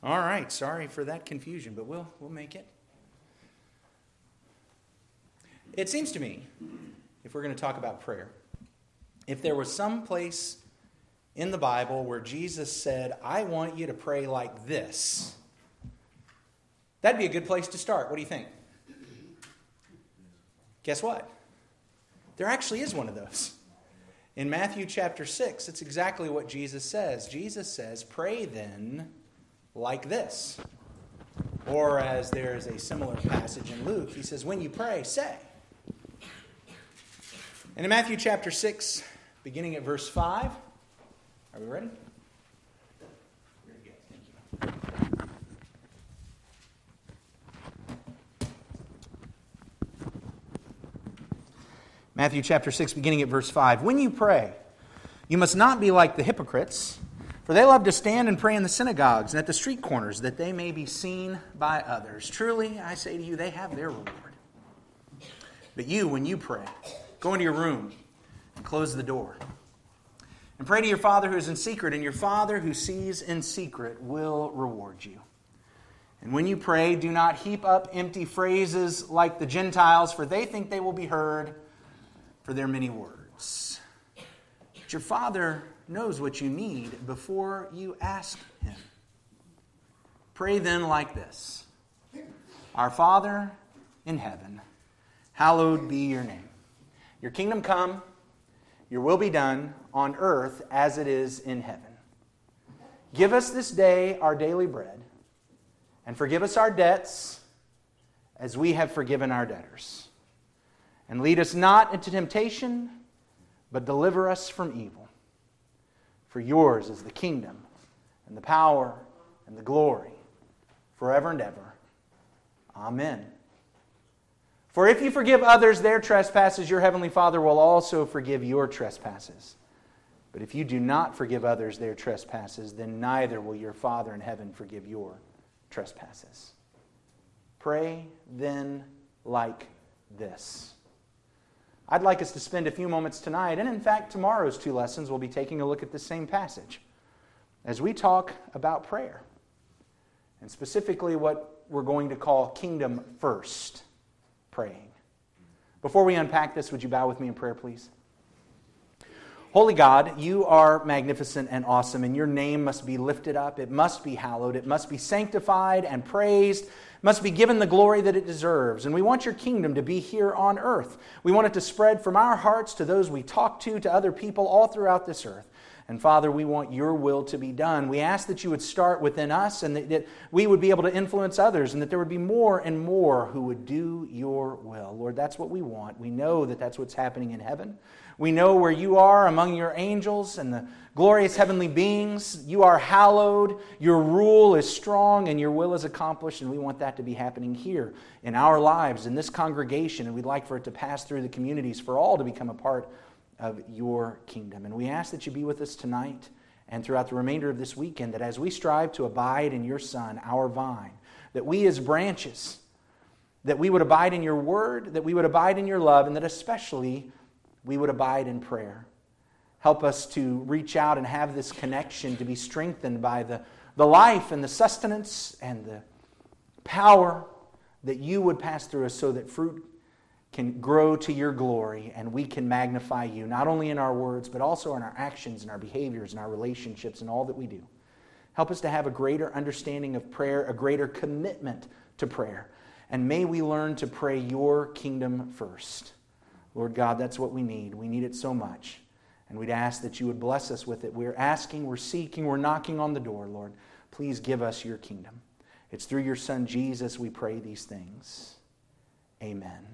All right, sorry for that confusion, but we'll make it. It seems to me, if we're going to talk about prayer, if there was some place in the Bible where Jesus said, I want you to pray like this, that'd be a good place to start. What do you think? Guess what? There actually is one of those. In Matthew chapter 6, it's exactly what Jesus says. Jesus says, pray then like this. Or as there is a similar passage in Luke, he says, when you pray, say. And in Matthew chapter 6, beginning at verse 5, are we ready? Thank you. Matthew chapter 6, beginning at verse 5. When you pray, you must not be like the hypocrites, for they love to stand and pray in the synagogues and at the street corners, that they may be seen by others. Truly, I say to you, they have their reward. But you, when you pray, go into your room and close the door. And pray to your Father who is in secret, and your Father who sees in secret will reward you. And when you pray, do not heap up empty phrases like the Gentiles, for they think they will be heard for their many words. But your Father knows what you need before you ask Him. Pray then like this. Our Father in heaven, hallowed be your name. Your kingdom come, your will be done on earth as it is in heaven. Give us this day our daily bread, and forgive us our debts as we have forgiven our debtors. And lead us not into temptation, but deliver us from evil. For yours is the kingdom, and the power, and the glory, forever and ever. Amen. For if you forgive others their trespasses, your heavenly Father will also forgive your trespasses. But if you do not forgive others their trespasses, then neither will your Father in heaven forgive your trespasses. Pray then like this. I'd like us to spend a few moments tonight, and in fact tomorrow's 2 lessons we'll be taking a look at this same passage as we talk about prayer, and specifically what we're going to call kingdom first praying. Before we unpack this, would you bow with me in prayer, please? Holy God, you are magnificent and awesome, and your name must be lifted up. It must be hallowed. It must be sanctified and praised. It must be given the glory that it deserves. And we want your kingdom to be here on earth. We want it to spread from our hearts to those we talk to other people all throughout this earth. And Father, we want your will to be done. We ask that you would start within us, and that we would be able to influence others, and that there would be more and more who would do your will. Lord, that's what we want. We know that that's what's happening in heaven. We know where you are among your angels and the glorious heavenly beings. You are hallowed, your rule is strong, and your will is accomplished, and we want that to be happening here in our lives, in this congregation, and we'd like for it to pass through the communities, for all to become a part of your kingdom. And we ask that you be with us tonight and throughout the remainder of this weekend, that as we strive to abide in your Son, our vine, that we as branches, that we would abide in your word, that we would abide in your love, and that especially we would abide in prayer. Help us to reach out and have this connection, to be strengthened by the life and the sustenance and the power that you would pass through us, so that fruit can grow to your glory and we can magnify you, not only in our words, but also in our actions and our behaviors and our relationships and all that we do. Help us to have a greater understanding of prayer, a greater commitment to prayer. And may we learn to pray your kingdom first. Lord God, that's what we need. We need it so much. And we'd ask that you would bless us with it. We're asking, we're seeking, we're knocking on the door, Lord. Please give us your kingdom. It's through your Son, Jesus, we pray these things. Amen.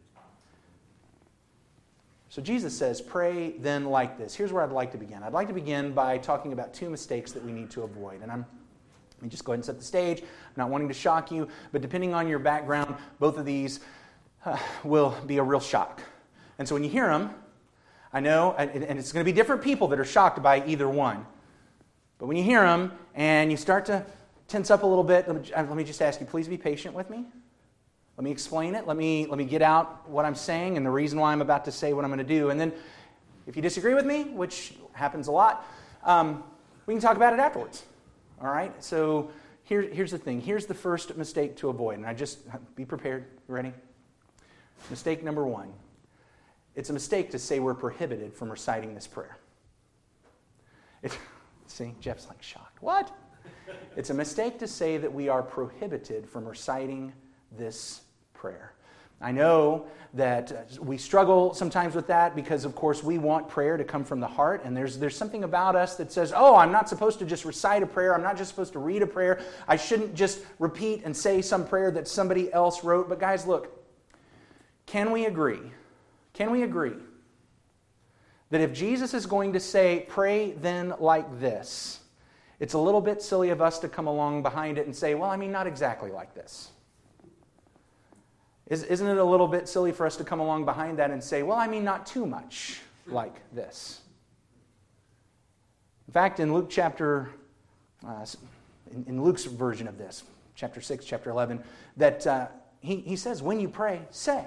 So Jesus says, pray then like this. Here's where I'd like to begin. I'd like to begin by talking about 2 mistakes that we need to avoid. And let me just go ahead and set the stage. I'm not wanting to shock you, but depending on your background, both of these will be a real shock. And so when you hear them, I know, and it's going to be different people that are shocked by either one. But when you hear them and you start to tense up a little bit, let me just ask you, please be patient with me. Let me explain it. Let me get out what I'm saying and the reason why I'm about to say what I'm going to do. And then if you disagree with me, which happens a lot, we can talk about it afterwards. All right? So here's the thing. Here's the first mistake to avoid. And be prepared. You ready? Mistake number one. It's a mistake to say we're prohibited from reciting this prayer. See, Jeff's like shocked. What? It's a mistake to say that we are prohibited from reciting this prayer. I know that we struggle sometimes with that because, of course, we want prayer to come from the heart, and there's something about us that says, oh, I'm not supposed to just recite a prayer. I'm not just supposed to read a prayer. I shouldn't just repeat and say some prayer that somebody else wrote. But guys, look, can we agree? Can we agree that if Jesus is going to say, pray then like this, it's a little bit silly of us to come along behind it and say, well, I mean, not exactly like this. Isn't it a little bit silly for us to come along behind that and say, well, I mean, not too much like this? In fact, in Luke in Luke's version of this, chapter 6, chapter 11, that he says, when you pray, say,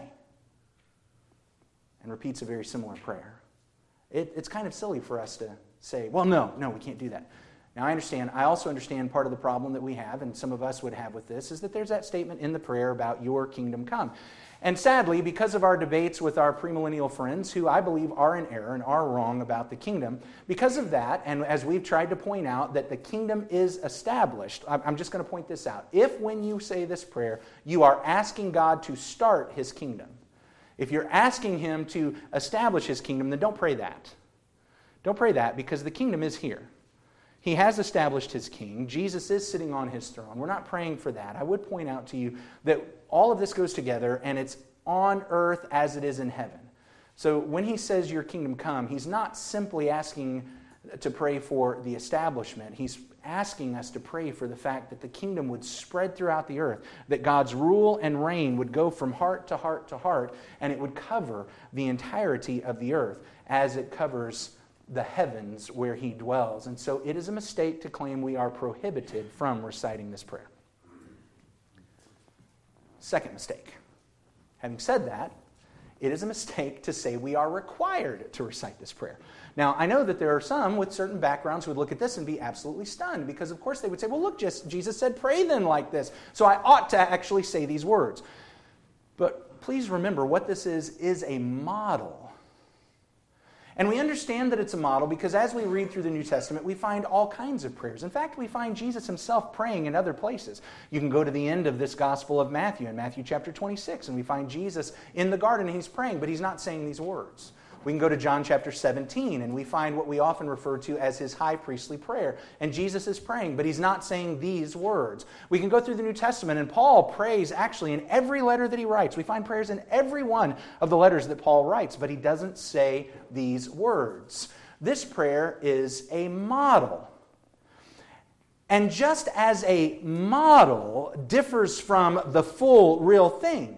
and repeats a very similar prayer. It's kind of silly for us to say, well, no, we can't do that. Now, I also understand part of the problem that we have, and some of us would have with this, is that there's that statement in the prayer about your kingdom come. And sadly, because of our debates with our premillennial friends, who I believe are in error and are wrong about the kingdom, because of that, and as we've tried to point out, that the kingdom is established, I'm just going to point this out. If when you say this prayer, you are asking God to start His kingdom, if you're asking Him to establish His kingdom, then don't pray that. Don't pray that, because the kingdom is here. He has established His king. Jesus is sitting on His throne. We're not praying for that. I would point out to you that all of this goes together, and it's on earth as it is in heaven. So when He says, your kingdom come, He's not simply asking to pray for the establishment. He's asking us to pray for the fact that the kingdom would spread throughout the earth, that God's rule and reign would go from heart to heart to heart, and it would cover the entirety of the earth as it covers the heavens where He dwells. And so it is a mistake to claim we are prohibited from reciting this prayer. Second mistake. Having said that, it is a mistake to say we are required to recite this prayer. Now, I know that there are some with certain backgrounds who would look at this and be absolutely stunned, because of course they would say, well, look, Jesus said pray then like this, so I ought to actually say these words. But please remember, what this is a model. And we understand that it's a model because as we read through the New Testament, we find all kinds of prayers. In fact, we find Jesus Himself praying in other places. You can go to the end of this Gospel of Matthew, in Matthew chapter 26, and we find Jesus in the garden and He's praying, but He's not saying these words. We can go to John chapter 17, and we find what we often refer to as His high priestly prayer. And Jesus is praying, but He's not saying these words. We can go through the New Testament, and Paul prays actually in every letter that he writes. We find prayers in every one of the letters that Paul writes, but he doesn't say these words. This prayer is a model. And just as a model differs from the full real thing,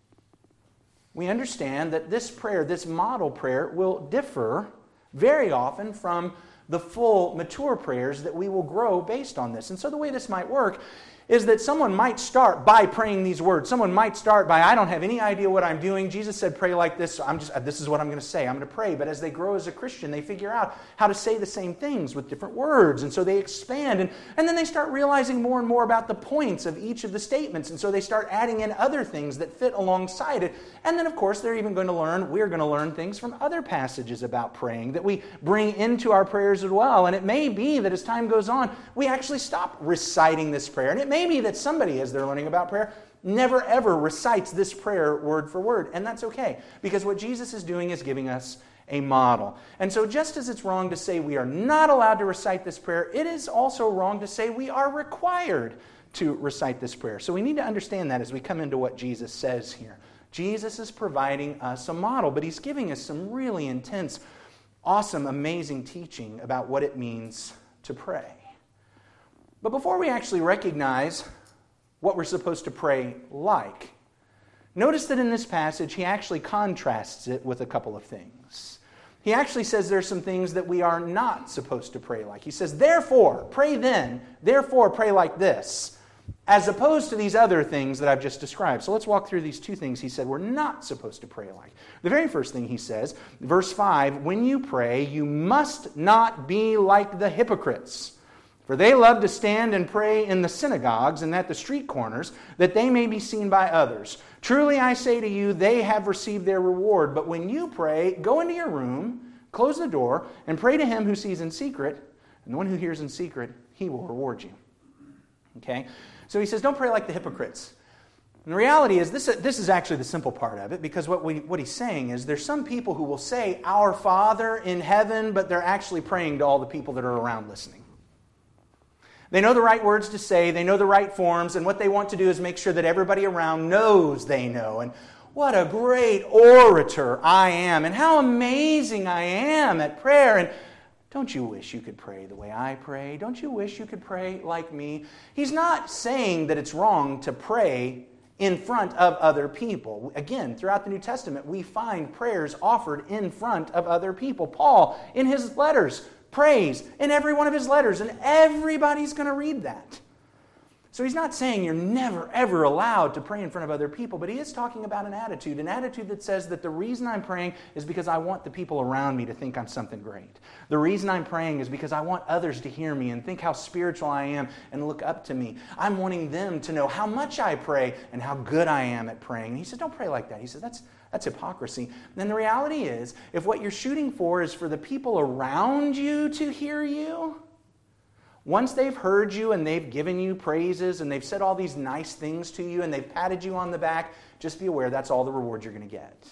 we understand that this prayer, this model prayer, will differ very often from the full, mature prayers that we will grow based on this. And so the way this might work is that someone might start by praying these words. Someone might start by, I don't have any idea what I'm doing. Jesus said pray like this, so this is what I'm going to say. I'm going to pray. But as they grow as a Christian, they figure out how to say the same things with different words. And so they expand. And then they start realizing more and more about the points of each of the statements. And so they start adding in other things that fit alongside it. And then, of course, we're going to learn things from other passages about praying that we bring into our prayers as well. And it may be that as time goes on, we actually stop reciting this prayer. And it may be that somebody, as they're learning about prayer, never ever recites this prayer word for word. And that's okay, because what Jesus is doing is giving us a model. And so just as it's wrong to say we are not allowed to recite this prayer, it is also wrong to say we are required to recite this prayer. So we need to understand that as we come into what Jesus says here. Jesus is providing us a model, but He's giving us some really intense, awesome, amazing teaching about what it means to pray. But before we actually recognize what we're supposed to pray like, notice that in this passage He actually contrasts it with a couple of things. He actually says there's some things that we are not supposed to pray like. He says, therefore, pray then, therefore pray like this, as opposed to these other things that I've just described. So let's walk through these two things He said we're not supposed to pray like. The very first thing He says, verse 5, when you pray, you must not be like the hypocrites, For they love to stand and pray in the synagogues and at the street corners, that they may be seen by others. Truly I say to you, they have received their reward. But when you pray, go into your room, close the door, and pray to him who sees in secret, and the one who hears in secret, he will reward you. Okay? So he says, don't pray like the hypocrites. And the reality is, this is actually the simple part of it, because what he's saying is there's some people who will say, Our Father in heaven, but they're actually praying to all the people that are around listening. They know the right words to say, they know the right forms, and what they want to do is make sure that everybody around knows they know. And what a great orator I am, and how amazing I am at prayer. And don't you wish you could pray the way I pray? Don't you wish you could pray like me? He's not saying that it's wrong to pray in front of other people. Again, throughout the New Testament, we find prayers offered in front of other people. Paul, in his letters, prays in every one of his letters, and everybody's going to read that. So he's not saying you're never, ever allowed to pray in front of other people, but he is talking about an attitude that says that the reason I'm praying is because I want the people around me to think I'm something great. The reason I'm praying is because I want others to hear me and think how spiritual I am and look up to me. I'm wanting them to know how much I pray and how good I am at praying. And he says, don't pray like that. He says, that's hypocrisy. And the reality is, if what you're shooting for is for the people around you to hear you, once they've heard you and they've given you praises and they've said all these nice things to you and they've patted you on the back, just be aware that's all the reward you're going to get.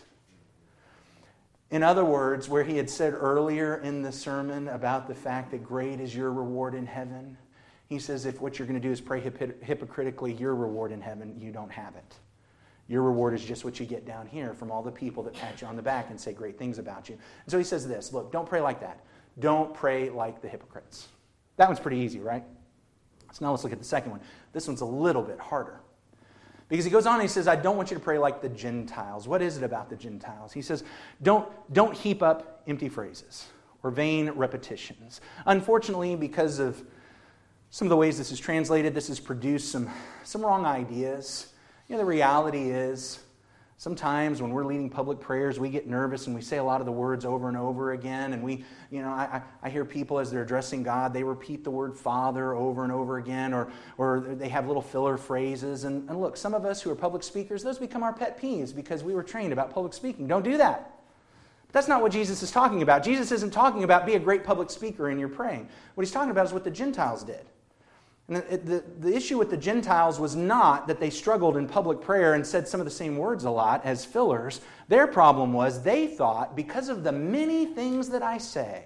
In other words, where he had said earlier in the sermon about the fact that great is your reward in heaven, he says if what you're going to do is pray hypocritically, your reward in heaven, you don't have it. Your reward is just what you get down here from all the people that pat you on the back and say great things about you. And so he says this, look, don't pray like that. Don't pray like the hypocrites. That one's pretty easy, right? So now let's look at the second one. This one's a little bit harder. Because he goes on and he says, I don't want you to pray like the Gentiles. What is it about the Gentiles? He says, don't heap up empty phrases or vain repetitions. Unfortunately, because of some of the ways this is translated, this has produced some wrong ideas. The reality is, sometimes when we're leading public prayers, we get nervous and we say a lot of the words over and over again. And I hear people as they're addressing God, they repeat the word Father over and over again, or they have little filler phrases. And look, some of us who are public speakers, those become our pet peeves because we were trained about public speaking. Don't do that. But that's not what Jesus is talking about. Jesus isn't talking about be a great public speaker in your praying. What he's talking about is what the Gentiles did. And the issue with the Gentiles was not that they struggled in public prayer and said some of the same words a lot as fillers. Their problem was they thought, because of the many things that I say,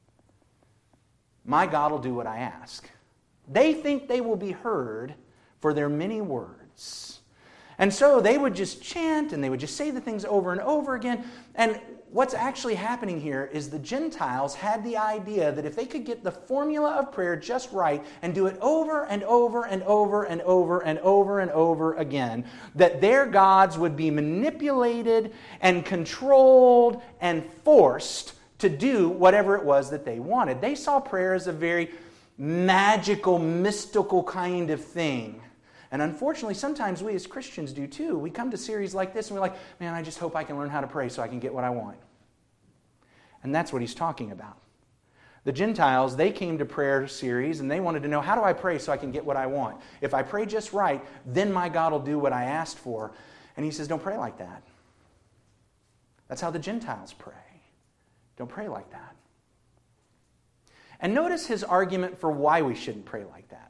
my God will do what I ask. They think they will be heard for their many words. And so they would just chant and they would just say the things over and over again. And what's actually happening here is the Gentiles had the idea that if they could get the formula of prayer just right and do it over and over and over and over and over and over again, that their gods would be manipulated and controlled and forced to do whatever it was that they wanted. They saw prayer as a very magical, mystical kind of thing. And unfortunately, sometimes we as Christians do too. We come to series like this and we're like, man, I just hope I can learn how to pray so I can get what I want. And that's what he's talking about. The Gentiles, they came to prayer series and they wanted to know, how do I pray so I can get what I want? If I pray just right, then my God will do what I asked for. And he says, don't pray like that. That's how the Gentiles pray. Don't pray like that. And notice his argument for why we shouldn't pray like that.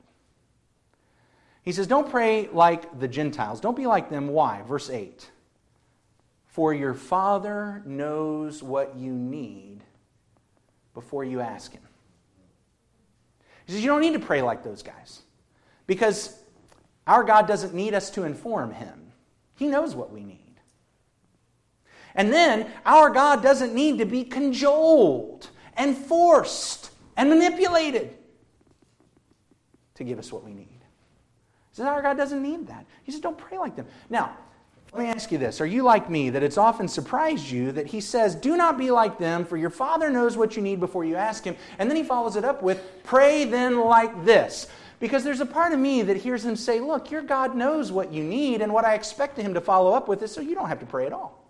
He says, don't pray like the Gentiles. Don't be like them. Why? Verse 8. For your Father knows what you need before you ask Him. He says, you don't need to pray like those guys. Because our God doesn't need us to inform Him. He knows what we need. And then, our God doesn't need to be cajoled and forced and manipulated to give us what we need. He says, our God doesn't need that. He says, don't pray like them. Now, let me ask you this. Are you like me, that it's often surprised you that he says, do not be like them, for your Father knows what you need before you ask Him. And then he follows it up with, pray then like this. Because there's a part of me that hears him say, look, your God knows what you need, and what I expect him to follow up with is, so you don't have to pray at all.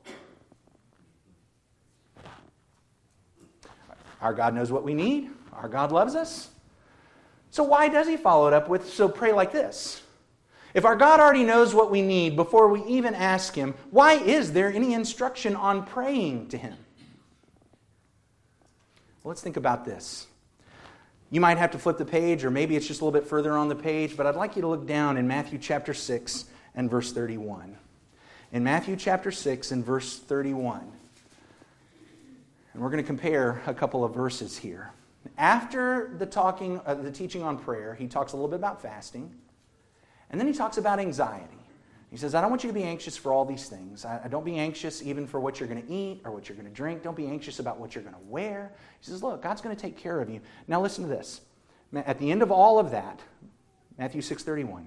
Our God knows what we need. Our God loves us. So why does he follow it up with, so pray like this? If our God already knows what we need before we even ask Him, why is there any instruction on praying to Him? Well, let's think about this. You might have to flip the page, or maybe it's just a little bit further on the page, but I'd like you to look down in Matthew chapter 6 and verse 31. In Matthew chapter 6 and verse 31. And we're going to compare a couple of verses here. After the teaching on prayer, he talks a little bit about fasting, and then he talks about anxiety. He says, I don't want you to be anxious for all these things. I don't be anxious even for what you're going to eat or what you're going to drink. Don't be anxious about what you're going to wear. He says, look, God's going to take care of you. Now listen to this. At the end of all of that, Matthew 6:31,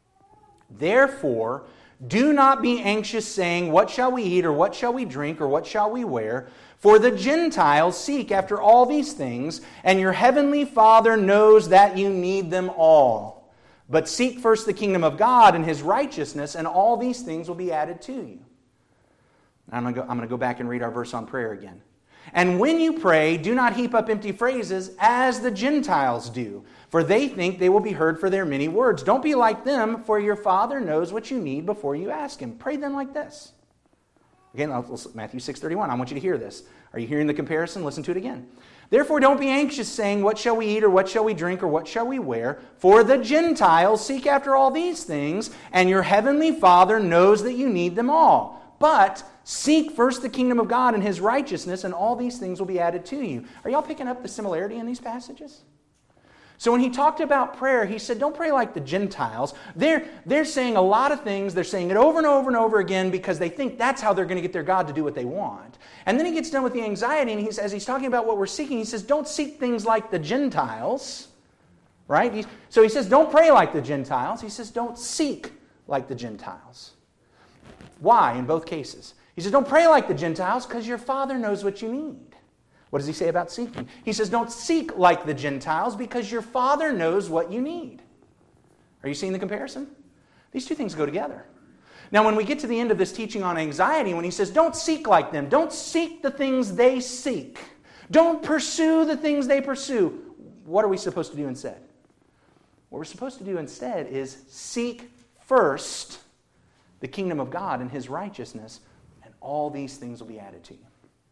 therefore, do not be anxious, saying, what shall we eat, or what shall we drink, or what shall we wear? For the Gentiles seek after all these things, and your heavenly Father knows that you need them all. But seek first the kingdom of God and His righteousness, and all these things will be added to you. I'm going to go back and read our verse on prayer again. And when you pray, do not heap up empty phrases as the Gentiles do, for they think they will be heard for their many words. Don't be like them, for your Father knows what you need before you ask Him. Pray then like this. Again, Matthew 6:31. I want you to hear this. Are you hearing the comparison? Listen to it again. Therefore, don't be anxious, saying, what shall we eat, or what shall we drink, or what shall we wear? For the Gentiles seek after all these things, and your heavenly Father knows that you need them all. But seek first the kingdom of God and His righteousness, and all these things will be added to you. Are y'all picking up the similarity in these passages? So when he talked about prayer, he said, don't pray like the Gentiles. They're saying a lot of things. They're saying it over and over and over again because they think that's how they're going to get their God to do what they want. And then he gets done with the anxiety, and as he's talking about what we're seeking, he says, don't seek things like the Gentiles. Right? So he says, don't pray like the Gentiles. He says, don't seek like the Gentiles. Why in both cases? He says, don't pray like the Gentiles because your Father knows what you need. What does he say about seeking? He says, don't seek like the Gentiles because your Father knows what you need. Are you seeing the comparison? These two things go together. Now, when we get to the end of this teaching on anxiety, when he says, don't seek like them, don't seek the things they seek, don't pursue the things they pursue, what are we supposed to do instead? What we're supposed to do instead is seek first the kingdom of God and His righteousness, and all these things will be added to you.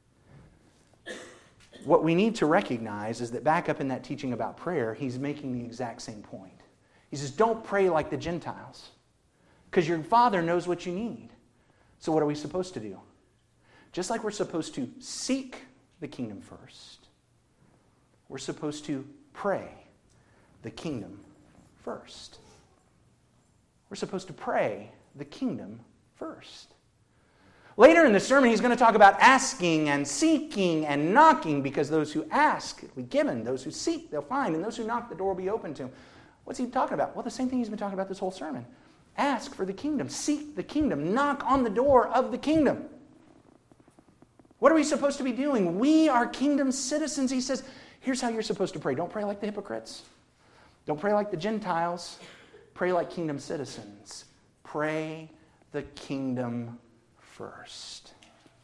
What we need to recognize is that back up in that teaching about prayer, he's making the exact same point. He says, don't pray like the Gentiles, because your Father knows what you need. So what are we supposed to do? Just like we're supposed to seek the kingdom first, we're supposed to pray the kingdom first. We're supposed to pray the kingdom first. Later in the sermon, he's going to talk about asking and seeking and knocking, because those who ask will be given, those who seek they'll find, and those who knock the door will be open to them. What's he talking about? Well, the same thing he's been talking about this whole sermon. Ask for the kingdom, seek the kingdom, knock on the door of the kingdom. What are we supposed to be doing? We are kingdom citizens. He says, here's how you're supposed to pray. Don't pray like the hypocrites. Don't pray like the Gentiles. Pray like kingdom citizens. Pray the kingdom first.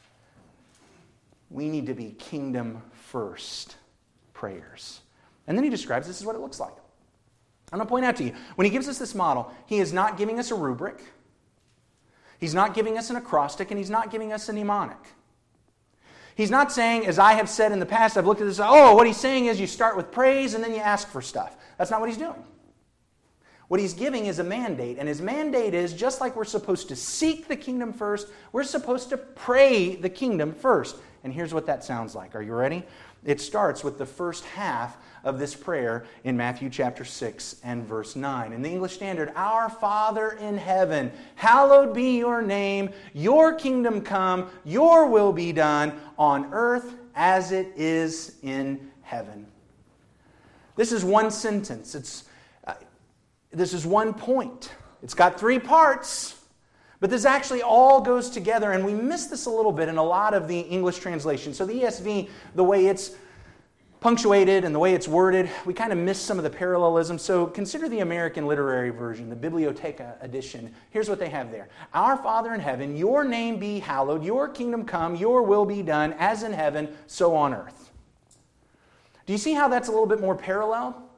We need to be kingdom first prayers. And then he describes this is what it looks like. I'm going to point out to you, when he gives us this model, he is not giving us a rubric. He's not giving us an acrostic, and he's not giving us a mnemonic. He's not saying, as I have said in the past, I've looked at this, what he's saying is you start with praise and then you ask for stuff. That's not what he's doing. What he's giving is a mandate, and his mandate is, just like we're supposed to seek the kingdom first, we're supposed to pray the kingdom first. And here's what that sounds like. Are you ready? It starts with the first half of this prayer in Matthew chapter 6 and verse 9. In the English Standard, Our Father in heaven, hallowed be your name, your kingdom come, your will be done on earth as it is in heaven. This is one sentence. This is one point. It's got 3 parts, but this actually all goes together, and we miss this a little bit in a lot of the English translation. So the ESV, the way it's punctuated and the way it's worded, we kind of miss some of the parallelism. So consider the American Literary Version, the Biblioteca edition. Here's what they have there. Our Father in heaven, your name be hallowed, your kingdom come, your will be done, as in heaven, so on earth. Do you see how that's a little bit more parallel?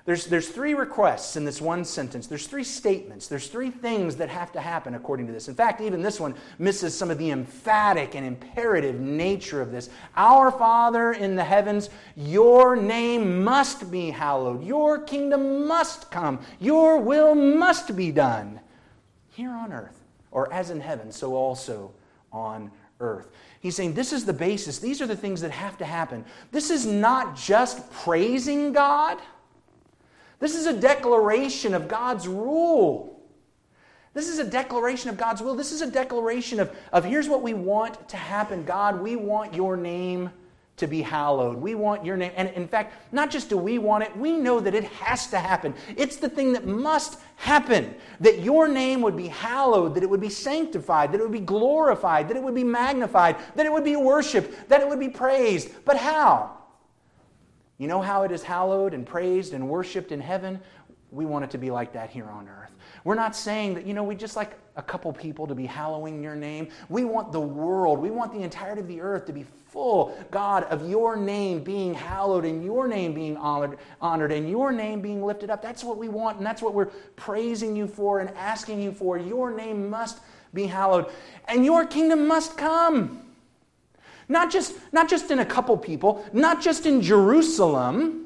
There's three requests in this one sentence. There's three statements. There's three things that have to happen according to this. In fact, even this one misses some of the emphatic and imperative nature of this. Our Father in the heavens, your name must be hallowed. Your kingdom must come. Your will must be done here on earth, or as in heaven, so also on earth. He's saying this is the basis. These are the things that have to happen. This is not just praising God. This is a declaration of God's rule. This is a declaration of God's will. This is a declaration of here's what we want to happen. God, we want your name to be hallowed. We want your name. And in fact, not just do we want it, we know that it has to happen. It's the thing that must happen. That your name would be hallowed, that it would be sanctified, that it would be glorified, that it would be magnified, that it would be worshiped, that it would be praised. But how? You know how it is hallowed and praised and worshiped in heaven? We want it to be like that here on earth. We're not saying that, we just like a couple people to be hallowing your name. We want the world, we want the entirety of the earth to be full, God, of your name being hallowed and your name being honored and your name being lifted up. That's what we want, and that's what we're praising you for and asking you for. Your name must be hallowed, and your kingdom must come. Not just in a couple people, not just in Jerusalem,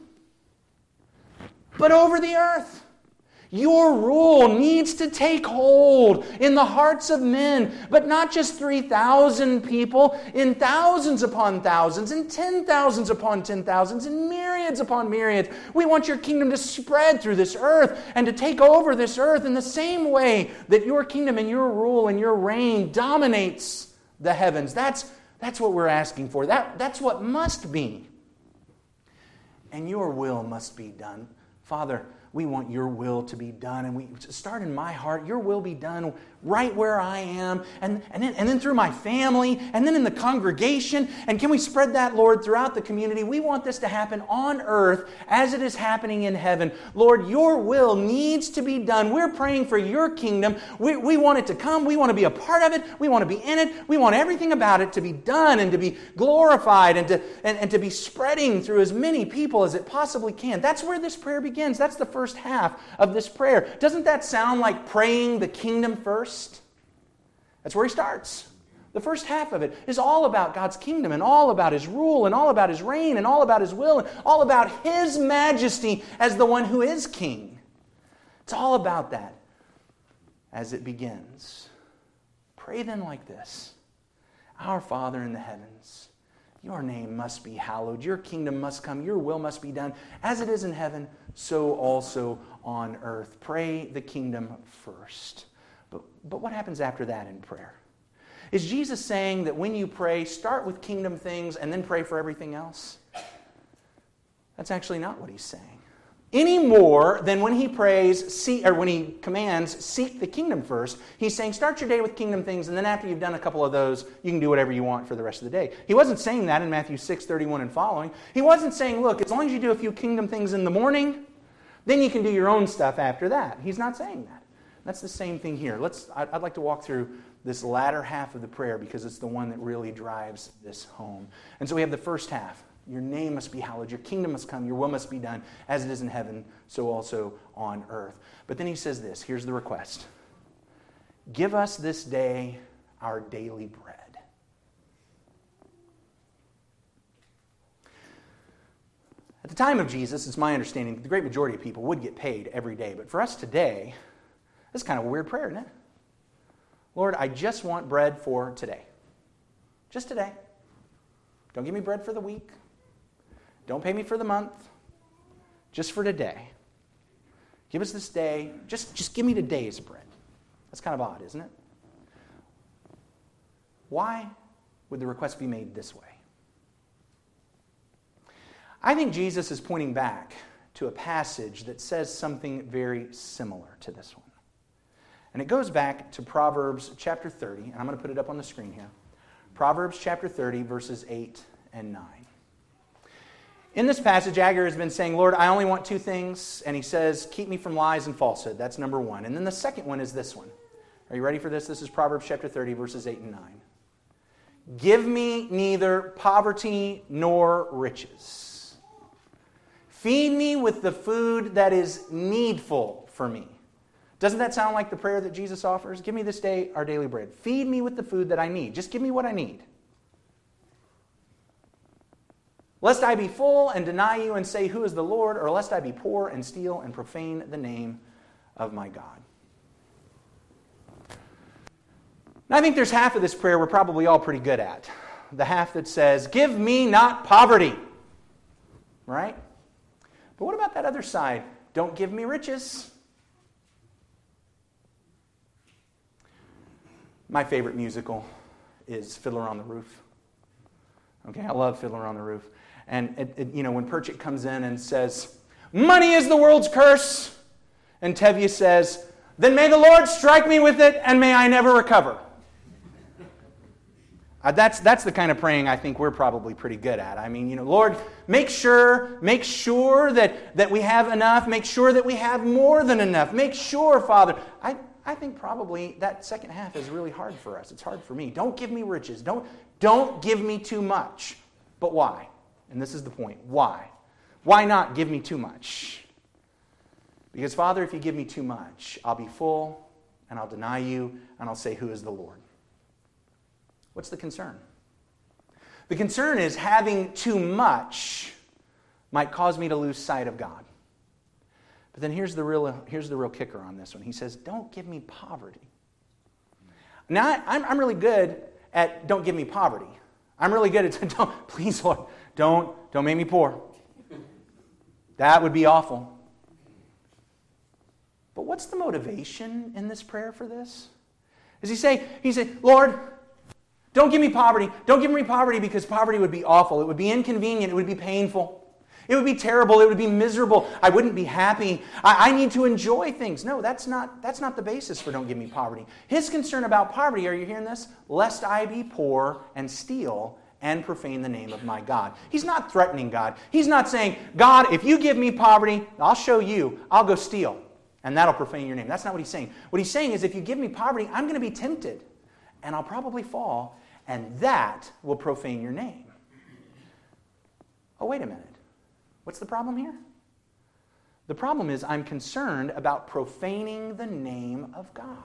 but over the earth. Your rule needs to take hold in the hearts of men, but not just 3,000 people, in thousands upon thousands, in 10,000s upon 10,000s, in myriads upon myriads. We want your kingdom to spread through this earth and to take over this earth in the same way that your kingdom and your rule and your reign dominates the heavens. That's what we're asking for. That's what must be. And your will must be done. Father, we want your will to be done. And we start in my heart. Your will be done right where I am. And then through my family. And then in the congregation. And can we spread that, Lord, throughout the community? We want this to happen on earth as it is happening in heaven. Lord, your will needs to be done. We're praying for your kingdom. We want it to come. We want to be a part of it. We want to be in it. We want everything about it to be done and to be glorified and to be spreading through as many people as it possibly can. That's where this prayer begins. That's the first half of this prayer. Doesn't that sound like praying the kingdom first? That's where he starts. The first half of it is all about God's kingdom and all about his rule and all about his reign and all about his will and all about his majesty as the one who is king. It's all about that as it begins. Pray then like this. Our Father in the heavens, your name must be hallowed. Your kingdom must come. Your will must be done. As it is in heaven, so also on earth. Pray the kingdom first. But what happens after that in prayer? Is Jesus saying that when you pray, start with kingdom things and then pray for everything else? That's actually not what he's saying. Any more than when he prays, when he commands, seek the kingdom first. He's saying, start your day with kingdom things, and then after you've done a couple of those, you can do whatever you want for the rest of the day. He wasn't saying that in Matthew 6:31 and following. He wasn't saying, look, as long as you do a few kingdom things in the morning, then you can do your own stuff after that. He's not saying that. That's the same thing here. I'd like to walk through this latter half of the prayer because it's the one that really drives this home. And so we have the first half. Your name must be hallowed. Your kingdom must come. Your will must be done. As it is in heaven, so also on earth. But then he says this. Here's the request. Give us this day our daily bread. At the time of Jesus, it's my understanding, the great majority of people would get paid every day. But for us today, this is kind of a weird prayer, isn't it? Lord, I just want bread for today. Just today. Don't give me bread for the week. Don't pay me for the month. Just for today. Give us this day. Just give me today's bread. That's kind of odd, isn't it? Why would the request be made this way? I think Jesus is pointing back to a passage that says something very similar to this one. And it goes back to Proverbs chapter 30, and I'm going to put it up on the screen here. Proverbs chapter 30, verses 8 and 9. In this passage, Agur has been saying, Lord, I only want two things. And he says, keep me from lies and falsehood. That's number one. And then the second one is this one. Are you ready for this? This is Proverbs chapter 30, verses 8 and 9. Give me neither poverty nor riches. Feed me with the food that is needful for me. Doesn't that sound like the prayer that Jesus offers? Give me this day our daily bread. Feed me with the food that I need. Just give me what I need. Lest I be full and deny you and say, who is the Lord? Or lest I be poor and steal and profane the name of my God. Now, I think there's half of this prayer we're probably all pretty good at. The half that says, give me not poverty. Right? But what about that other side? Don't give me riches. My favorite musical is Fiddler on the Roof. Okay, I love Fiddler on the Roof. And when Pritchett comes in and says, money is the world's curse, and Tevye says, then may the Lord strike me with it, and may I never recover. That's the kind of praying I think we're probably pretty good at. I mean, Lord, make sure that we have enough. Make sure that we have more than enough. Make sure, Father. I think probably that second half is really hard for us. It's hard for me. Don't give me riches. Don't give me too much. But why? And this is the point. Why? Why not give me too much? Because, Father, if you give me too much, I'll be full, and I'll deny you, and I'll say, who is the Lord? What's the concern? The concern is having too much might cause me to lose sight of God. But then here's the real kicker on this one. He says, don't give me poverty. Now, I'm really good at don't give me poverty. I'm really good at, please, Lord, don't make me poor. That would be awful. But what's the motivation in this prayer for this? Does he say, Lord, don't give me poverty. Don't give me poverty because poverty would be awful. It would be inconvenient. It would be painful. It would be terrible. It would be miserable. I wouldn't be happy. I need to enjoy things. No, that's not the basis for don't give me poverty. His concern about poverty, are you hearing this? Lest I be poor and steal and profane the name of my God. He's not threatening God. He's not saying, God, if you give me poverty, I'll show you. I'll go steal. And that'll profane your name. That's not what he's saying. What he's saying is if you give me poverty, I'm going to be tempted. And I'll probably fall. And that will profane your name. Oh, wait a minute. What's the problem here? The problem is I'm concerned about profaning the name of God.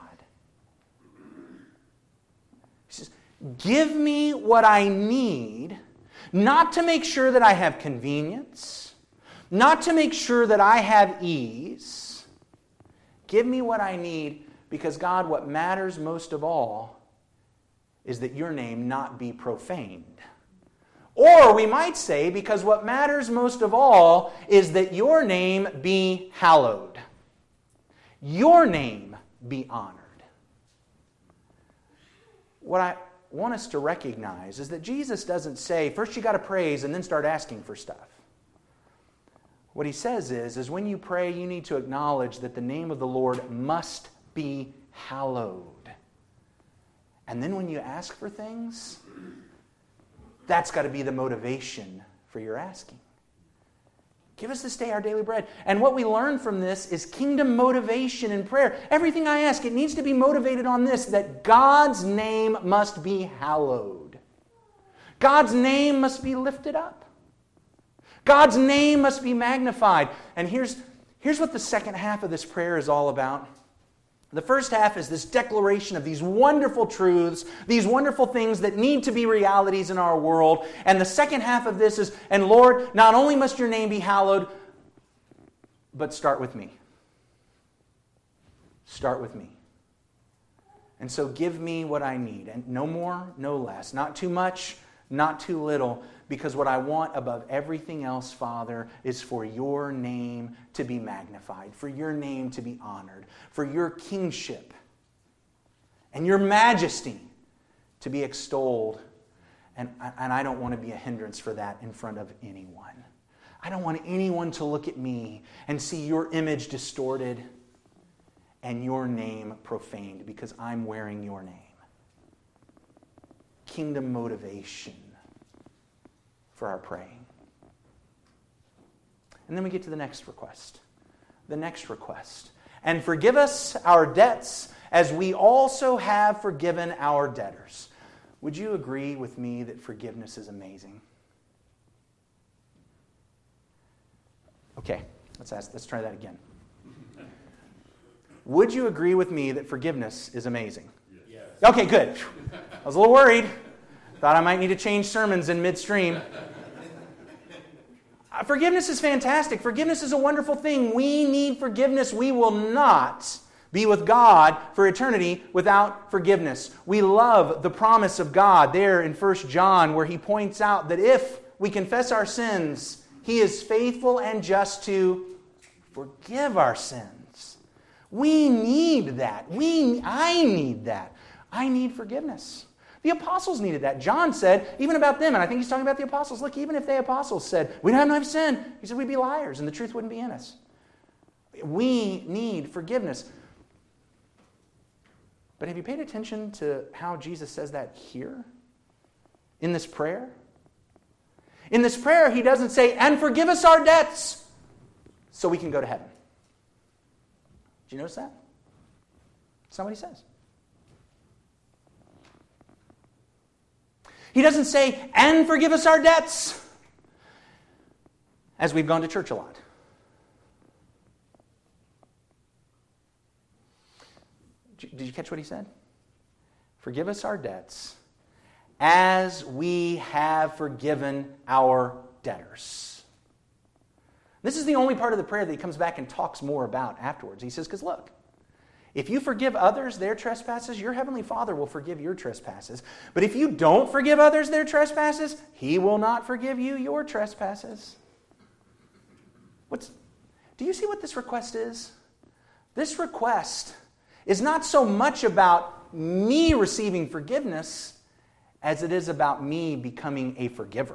He says, give me what I need, not to make sure that I have convenience, not to make sure that I have ease. Give me what I need because, God, what matters most of all is that your name not be profaned. Or we might say, because what matters most of all is that your name be hallowed. Your name be honored. What I want us to recognize is that Jesus doesn't say, first you got to praise and then start asking for stuff. What he says is when you pray, you need to acknowledge that the name of the Lord must be hallowed. And then when you ask for things, that's got to be the motivation for your asking. Give us this day our daily bread. And what we learn from this is kingdom motivation in prayer. Everything I ask, it needs to be motivated on this, that God's name must be hallowed. God's name must be lifted up. God's name must be magnified. And here's what the second half of this prayer is all about. The first half is this declaration of these wonderful truths, these wonderful things that need to be realities in our world. And the second half of this is, and Lord, not only must your name be hallowed, but start with me. Start with me. And so give me what I need. And no more, no less. Not too much, not too little. Because what I want above everything else, Father, is for your name to be magnified, for your name to be honored, for your kingship and your majesty to be extolled. And I don't want to be a hindrance for that in front of anyone. I don't want anyone to look at me and see your image distorted and your name profaned because I'm wearing your name. Kingdom motivation for our praying. And then we get to the next request. The next request. And forgive us our debts as we also have forgiven our debtors. Would you agree with me that forgiveness is amazing? Okay, let's try that again. Would you agree with me that forgiveness is amazing? Yes. Okay, good. I was a little worried. Thought I might need to change sermons in midstream. Forgiveness is fantastic. Forgiveness is a wonderful thing. We need forgiveness. We will not be with God for eternity without forgiveness. We love the promise of God there in 1 John where he points out that if we confess our sins, He is faithful and just to forgive our sins. We need that. I need that. I need forgiveness. The apostles needed that. John said, even about them, and I think he's talking about the apostles, look, even if the apostles said, we don't have no sin, he said we'd be liars and the truth wouldn't be in us. We need forgiveness. But have you paid attention to how Jesus says that here? In this prayer? In this prayer, he doesn't say, and forgive us our debts so we can go to heaven. Did you notice that? That's not what he says. He doesn't say, and forgive us our debts, as we've gone to church a lot. Did you catch what he said? Forgive us our debts as we have forgiven our debtors. This is the only part of the prayer that he comes back and talks more about afterwards. He says, because look, if you forgive others their trespasses, your heavenly Father will forgive your trespasses. But if you don't forgive others their trespasses, He will not forgive you your trespasses. Do you see what this request is? This request is not so much about me receiving forgiveness as it is about me becoming a forgiver.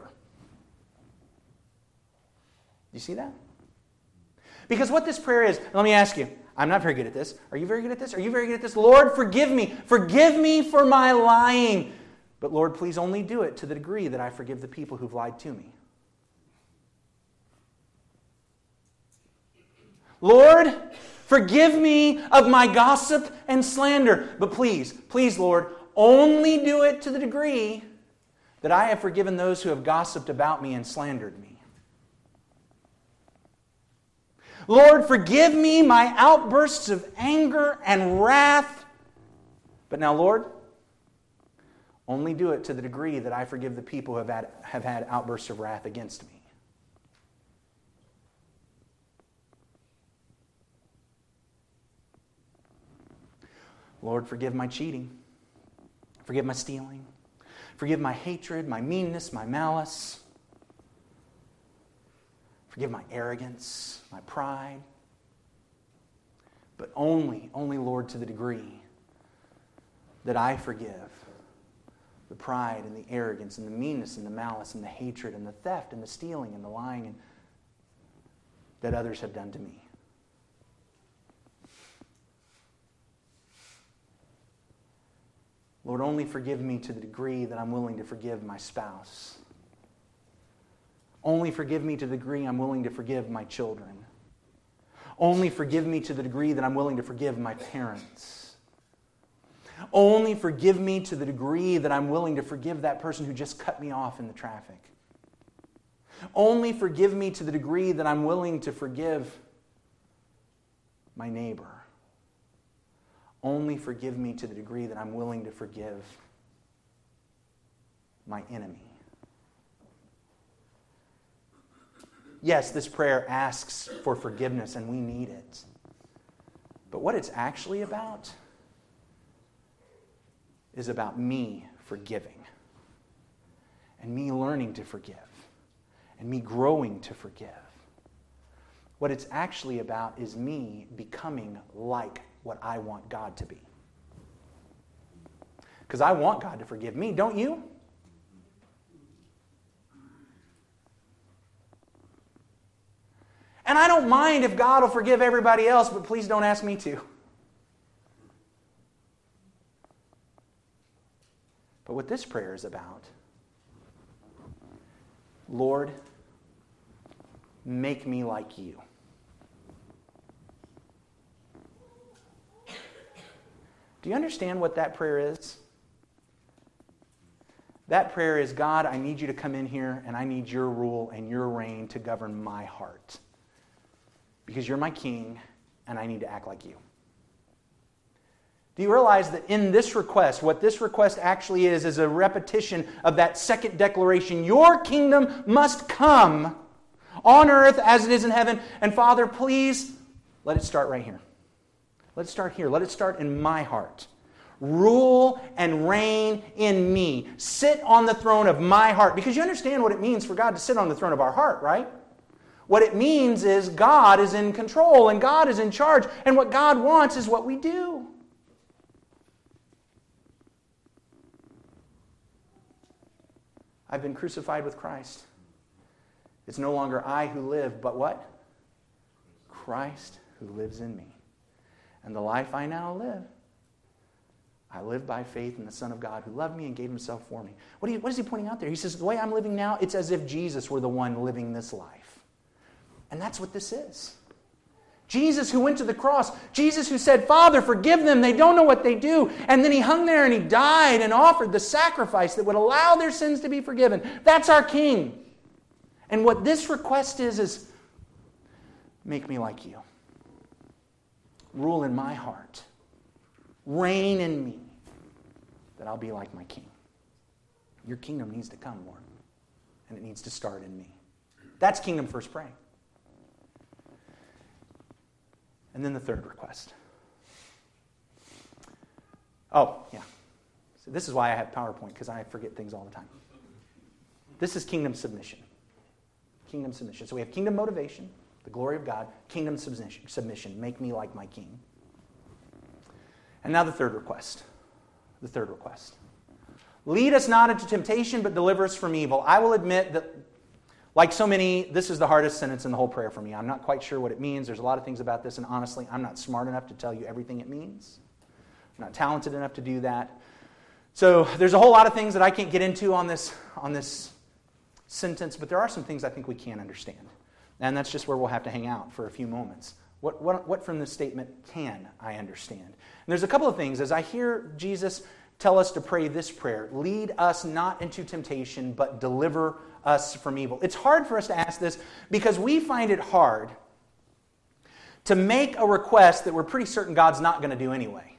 You see that? Because what this prayer is, let me ask you, I'm not very good at this. Are you very good at this? Are you very good at this? Lord, forgive me. Forgive me for my lying. But Lord, please only do it to the degree that I forgive the people who've lied to me. Lord, forgive me of my gossip and slander. But please, Lord, only do it to the degree that I have forgiven those who have gossiped about me and slandered me. Lord, forgive me my outbursts of anger and wrath. But now, Lord, only do it to the degree that I forgive the people who have had outbursts of wrath against me. Lord, forgive my cheating. Forgive my stealing. Forgive my hatred, my meanness, my malice. Forgive my arrogance, my pride. But only, Lord, to the degree that I forgive the pride and the arrogance and the meanness and the malice and the hatred and the theft and the stealing and the lying that others have done to me. Lord, only forgive me to the degree that I'm willing to forgive my spouse. Only forgive me to the degree I'm willing to forgive my children. Only forgive me to the degree that I'm willing to forgive my parents. Only forgive me to the degree that I'm willing to forgive that person who just cut me off in the traffic. Only forgive me to the degree that I'm willing to forgive my neighbor. Only forgive me to the degree that I'm willing to forgive my enemy. Yes, this prayer asks for forgiveness, and we need it. But what it's actually about is about me forgiving, and me learning to forgive, and me growing to forgive. What it's actually about is me becoming like what I want God to be. Because I want God to forgive me, don't you? And I don't mind if God will forgive everybody else, but please don't ask me to. But what this prayer is about, Lord, make me like you. Do you understand what that prayer is? That prayer is, God, I need you to come in here and I need your rule and your reign to govern my heart. because you're my king and I need to act like you. Do you realize that in this request, what this request actually is a repetition of that second declaration? Your kingdom must come on earth as it is in heaven. And Father, please, let it start right here. Let it start here. Let it start in my heart. Rule and reign in me. Sit on the throne of my heart. Because you understand what it means for God to sit on the throne of our heart, right? What it means is God is in control and God is in charge. And what God wants is what we do. I've been crucified with Christ. It's no longer I who live, but what? Christ who lives in me. And the life I now live, I live by faith in the Son of God who loved me and gave himself for me. What is he pointing out there? He says, the way I'm living now, it's as if Jesus were the one living this life. And that's what this is. Jesus who went to the cross. Jesus who said, Father, forgive them. They don't know what they do. And then he hung there and he died and offered the sacrifice that would allow their sins to be forgiven. That's our King. And what this request is make me like you. Rule in my heart. Reign in me. That I'll be like my King. Your kingdom needs to come, Lord. And it needs to start in me. That's kingdom first praying. And then the third request. Oh, yeah. So this is why I have PowerPoint, because I forget things all the time. This is kingdom submission. Kingdom submission. So we have kingdom motivation, the glory of God, kingdom submission, make me like my King. And now the third request. The third request. Lead us not into temptation, but deliver us from evil. I will admit that, like so many, this is the hardest sentence in the whole prayer for me. I'm not quite sure what it means. There's a lot of things about this, and honestly, I'm not smart enough to tell you everything it means. I'm not talented enough to do that. So there's a whole lot of things that I can't get into on this sentence, but there are some things I think we can understand. And that's just where we'll have to hang out for a few moments. What from this statement can I understand? And there's a couple of things. As I hear Jesus tell us to pray this prayer, lead us not into temptation, but deliver us from evil. It's hard for us to ask this because we find it hard to make a request that we're pretty certain God's not going to do anyway.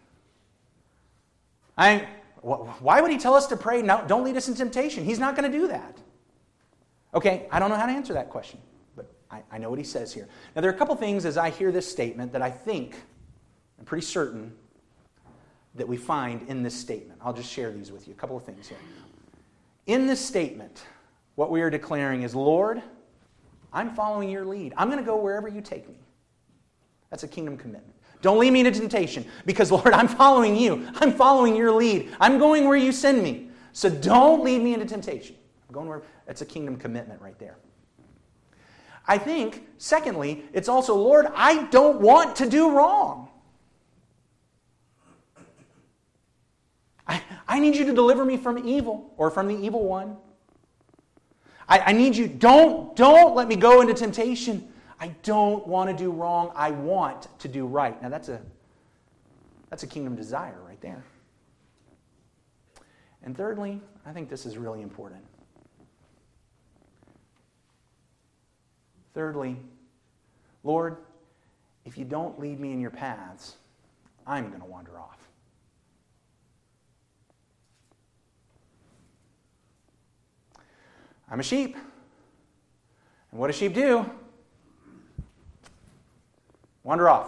Why would he tell us to pray, no, don't lead us in temptation? He's not going to do that. Okay, I don't know how to answer that question, but I know what he says here. Now, there are a couple things as I hear this statement that I think, I'm pretty certain, that we find in this statement. I'll just share these with you. A couple of things here. In this statement, what we are declaring is, Lord, I'm following your lead. I'm going to go wherever you take me. That's a kingdom commitment. Don't lead me into temptation because, Lord, I'm following you. I'm following your lead. I'm going where you send me. So don't lead me into temptation. I'm going where. That's a kingdom commitment right there. I think, secondly, it's also, Lord, I don't want to do wrong. I need you to deliver me from evil or from the evil one. I need you, don't let me go into temptation. I don't want to do wrong. I want to do right. Now that's a kingdom desire right there. And thirdly, I think this is really important. Thirdly, Lord, if you don't lead me in your paths, I'm going to wander off. I'm a sheep. And what do sheep do? Wander off.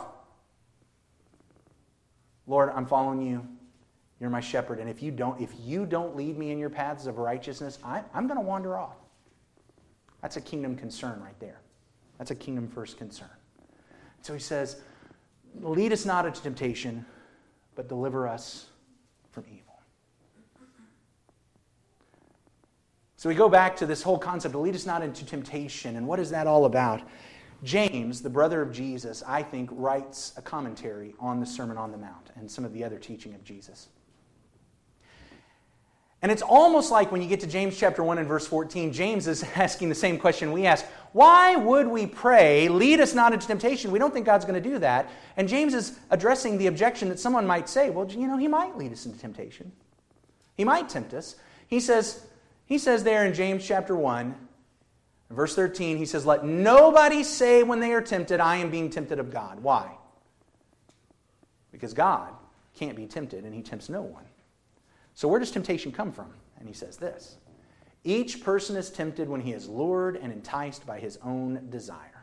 Lord, I'm following you. You're my shepherd. And if you don't lead me in your paths of righteousness, I'm going to wander off. That's a kingdom concern right there. That's a kingdom first concern. So he says, lead us not into temptation, but deliver us from evil. So we go back to this whole concept of lead us not into temptation. And what is that all about? James, the brother of Jesus, I think, writes a commentary on the Sermon on the Mount and some of the other teaching of Jesus. And it's almost like when you get to James chapter 1 and verse 14, James is asking the same question we ask. Why would we pray, lead us not into temptation? We don't think God's going to do that. And James is addressing the objection that someone might say, well, he might lead us into temptation. He might tempt us. He says there in James chapter 1, In verse 13, he says, let nobody say when they are tempted, I am being tempted of God. Why? Because God can't be tempted, and he tempts no one. So where does temptation come from? And he says this, each person is tempted when he is lured and enticed by his own desire.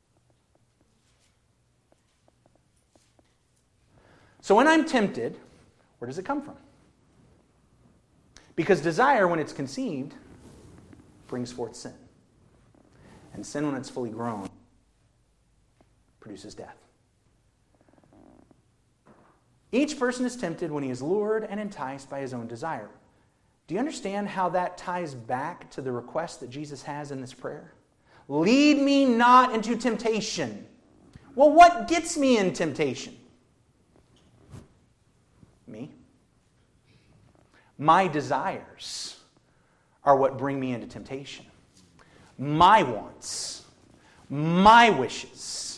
So when I'm tempted, where does it come from? Because desire, when it's conceived, brings forth sin. And sin, when it's fully grown, produces death. Each person is tempted when he is lured and enticed by his own desire. Do you understand how that ties back to the request that Jesus has in this prayer? Lead me not into temptation. Well, what gets me in temptation? Me. My desires are what bring me into temptation. My wants, my wishes.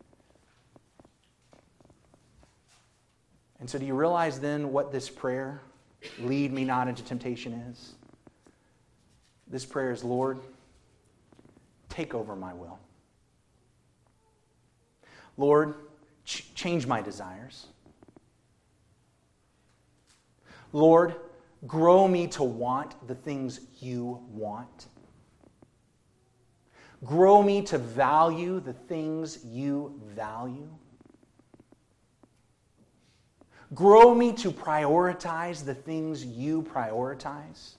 And so do you realize then what this prayer, lead me not into temptation, is? This prayer is, Lord, take over my will. Lord, change my desires. Lord, grow me to want the things you want. Grow me to value the things you value. Grow me to prioritize the things you prioritize.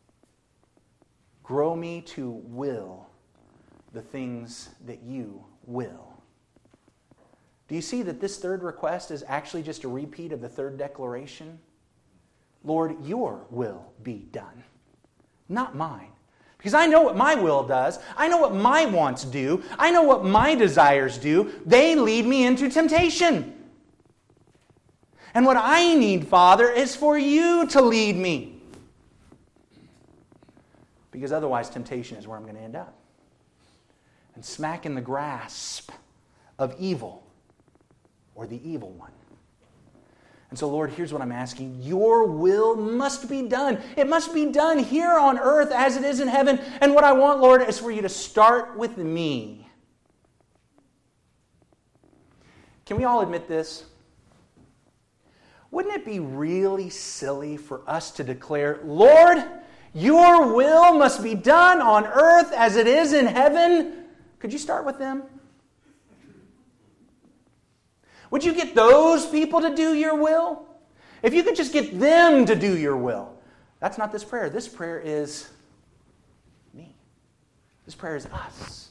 Grow me to will the things that you will. Do you see that this third request is actually just a repeat of the third declaration? Lord, your will be done, not mine. Because I know what my will does. I know what my wants do. I know what my desires do. They lead me into temptation. And what I need, Father, is for you to lead me. Because otherwise, temptation is where I'm going to end up. And smack in the grasp of evil or the evil one. And so, Lord, here's what I'm asking. Your will must be done. It must be done here on earth as it is in heaven. And what I want, Lord, is for you to start with me. Can we all admit this? Wouldn't it be really silly for us to declare, Lord, your will must be done on earth as it is in heaven? Could you start with them? Would you get those people to do your will? If you could just get them to do your will. That's not this prayer. This prayer is me. This prayer is us.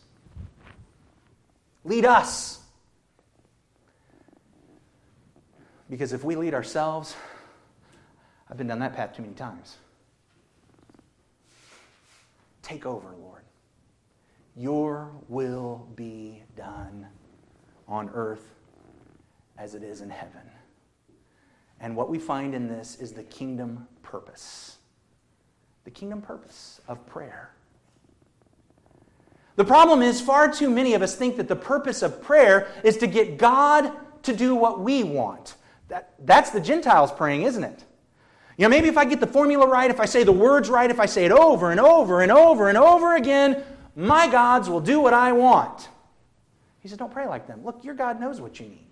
Lead us. Because if we lead ourselves, I've been down that path too many times. Take over, Lord. Your will be done on earth as it is in heaven. And what we find in this is the kingdom purpose. The kingdom purpose of prayer. The problem is far too many of us think that the purpose of prayer is to get God to do what we want. That's the Gentiles praying, isn't it? You know, maybe if I get the formula right, if I say the words right, if I say it over and over and over and over again, my gods will do what I want. He says, don't pray like them. Look, your God knows what you need.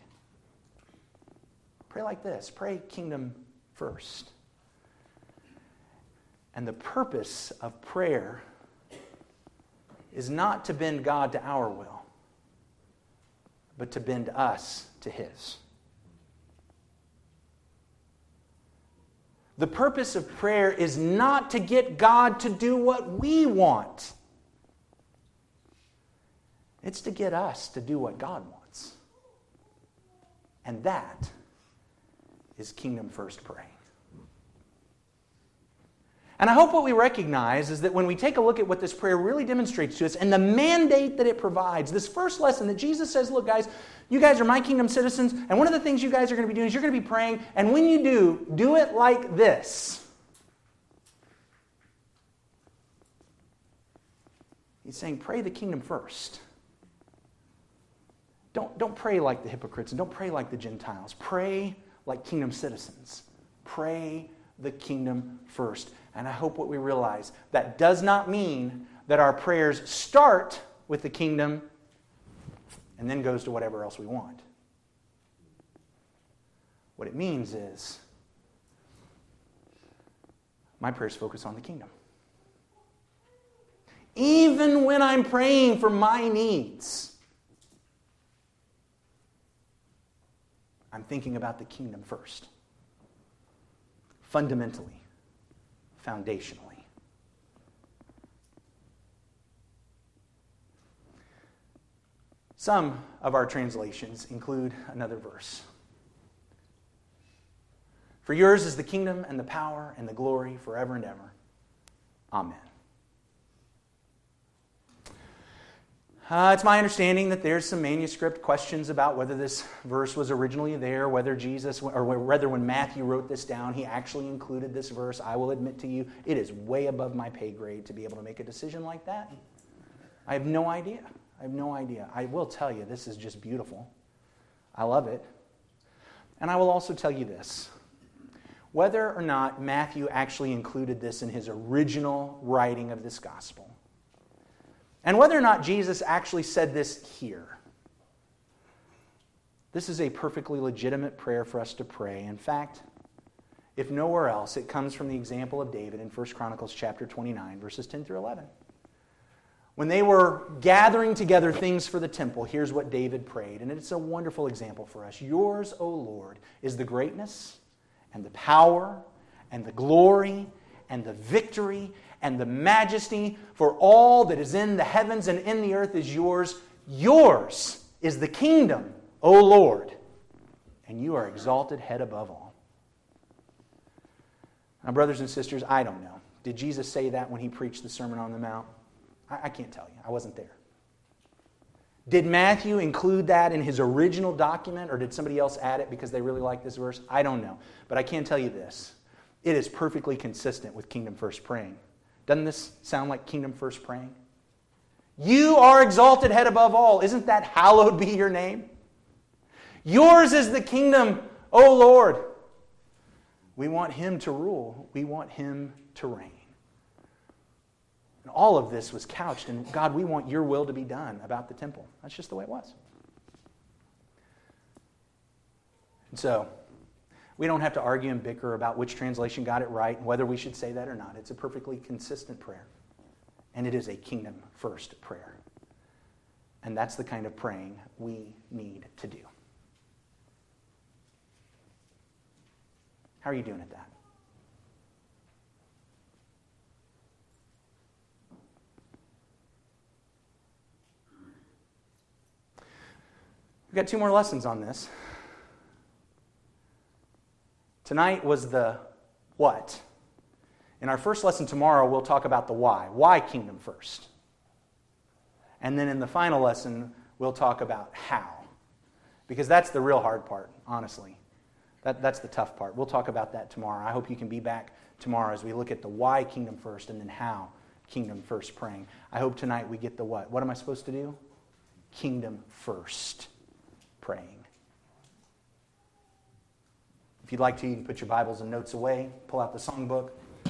Pray like this. Pray kingdom first. And the purpose of prayer is not to bend God to our will, but to bend us to His. The purpose of prayer is not to get God to do what we want. It's to get us to do what God wants. And that is kingdom first praying. And I hope what we recognize is that when we take a look at what this prayer really demonstrates to us and the mandate that it provides, this first lesson that Jesus says, look guys, you guys are my kingdom citizens, and one of the things you guys are going to be doing is you're going to be praying, and when you do it like this. He's saying, pray the kingdom first. Don't pray like the hypocrites, and don't pray like the Gentiles. Pray like kingdom citizens. Pray the kingdom first. And I hope what we realize, that does not mean that our prayers start with the kingdom and then goes to whatever else we want. What it means is my prayers focus on the kingdom. Even when I'm praying for my needs, I'm thinking about the kingdom first. Fundamentally, foundationally. Some of our translations include another verse. For yours is the kingdom and the power and the glory forever and ever. Amen. It's my understanding that there's some manuscript questions about whether this verse was originally there, whether Jesus, or whether when Matthew wrote this down, he actually included this verse. I will admit to you, it is way above my pay grade to be able to make a decision like that. I have no idea. I will tell you, this is just beautiful. I love it. And I will also tell you this. Whether or not Matthew actually included this in his original writing of this gospel, and whether or not Jesus actually said this here, this is a perfectly legitimate prayer for us to pray. In fact, if nowhere else, it comes from the example of David in 1 Chronicles chapter 29, verses 10 through 11. When they were gathering together things for the temple, here's what David prayed, and it's a wonderful example for us. Yours, O Lord, is the greatness and the power and the glory and the victory and the majesty, for all that is in the heavens and in the earth is yours. Yours is the kingdom, O Lord, and you are exalted head above all. Now, brothers and sisters, I don't know. Did Jesus say that when he preached the Sermon on the Mount? I can't tell you. I wasn't there. Did Matthew include that in his original document, or did somebody else add it because they really like this verse? I don't know. But I can tell you this. It is perfectly consistent with kingdom first praying. Doesn't this sound like kingdom first praying? You are exalted head above all. Isn't that hallowed be your name? Yours is the kingdom, O Lord. We want him to rule. We want him to reign. And all of this was couched in, God, we want your will to be done about the temple. That's just the way it was. And so, we don't have to argue and bicker about which translation got it right and whether we should say that or not. It's a perfectly consistent prayer. And it is a kingdom first prayer. And that's the kind of praying we need to do. How are you doing at that? We've got 2 more lessons on this. Tonight was the what. In our first lesson tomorrow, we'll talk about the why. Why kingdom first? And then in the final lesson, we'll talk about how. Because that's the real hard part, honestly. That's the tough part. We'll talk about that tomorrow. I hope you can be back tomorrow as we look at the why kingdom first and then how kingdom first praying. I hope tonight we get the what. What am I supposed to do? Kingdom first praying. If you'd like to, you can put your Bibles and notes away, pull out the songbook.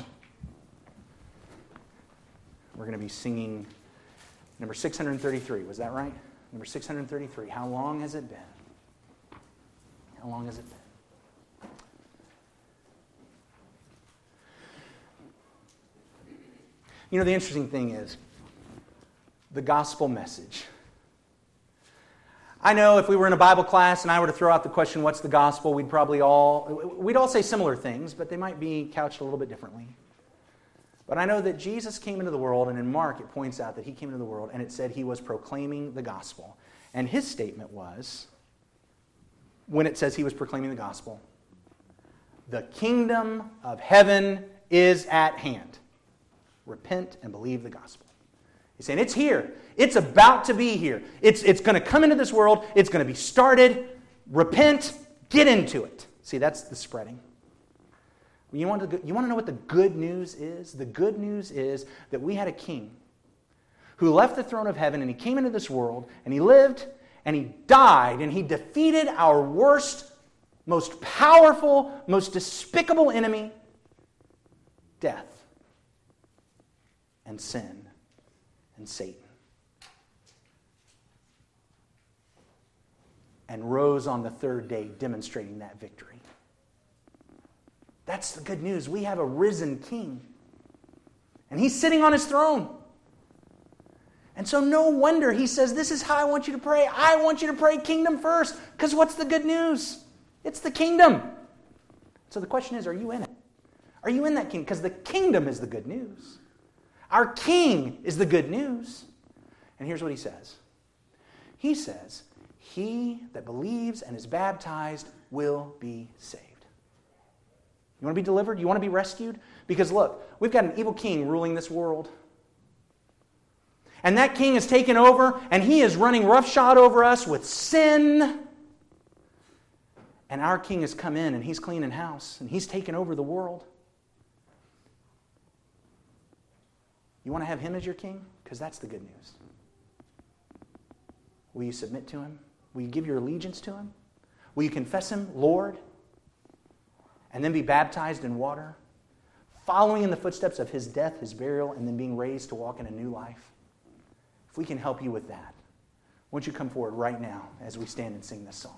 We're going to be singing number 633. Was that right? Number 633. How long has it been? How long has it been? You know, the interesting thing is the gospel message. I know if we were in a Bible class and I were to throw out the question, what's the gospel, we'd all say similar things, but they might be couched a little bit differently. But I know that Jesus came into the world, and in Mark it points out that he came into the world, and it said he was proclaiming the gospel. And his statement was, when it says he was proclaiming the gospel, the kingdom of heaven is at hand. Repent and believe the gospel. He's saying it's here. It's about to be here. It's going to come into this world. It's going to be started. Repent. Get into it. See, that's the spreading. You want to know what the good news is? The good news is that we had a king who left the throne of heaven and he came into this world and he lived and he died and he defeated our worst, most powerful, most despicable enemy, death and sin and Satan. And rose on the third day, demonstrating that victory. That's the good news. We have a risen king. And he's sitting on his throne. And so no wonder he says, this is how I want you to pray. I want you to pray kingdom first. Because what's the good news? It's the kingdom. So the question is, are you in it? Are you in that kingdom? Because the kingdom is the good news. Our king is the good news. And here's what he says. He says, he that believes and is baptized will be saved. You want to be delivered? You want to be rescued? Because look, we've got an evil king ruling this world. And that king has taken over, and he is running roughshod over us with sin. And our king has come in, and he's cleaning house, and he's taken over the world. You want to have him as your king? Because that's the good news. Will you submit to him? Will you give your allegiance to him? Will you confess him, Lord? And then be baptized in water, following in the footsteps of his death, his burial, and then being raised to walk in a new life? If we can help you with that, won't you come forward right now as we stand and sing this song?